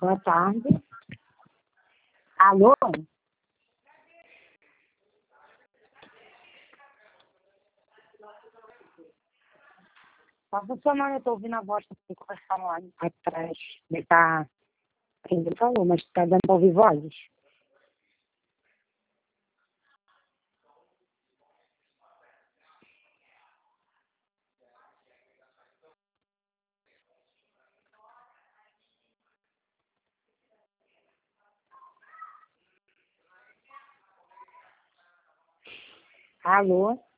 Boa tarde. Alô? Tá funcionando, eu tô ouvindo a voz que conversaram lá atrás. Ele tá. Ele falou, mas tá dando pra ouvir vozes. Alô?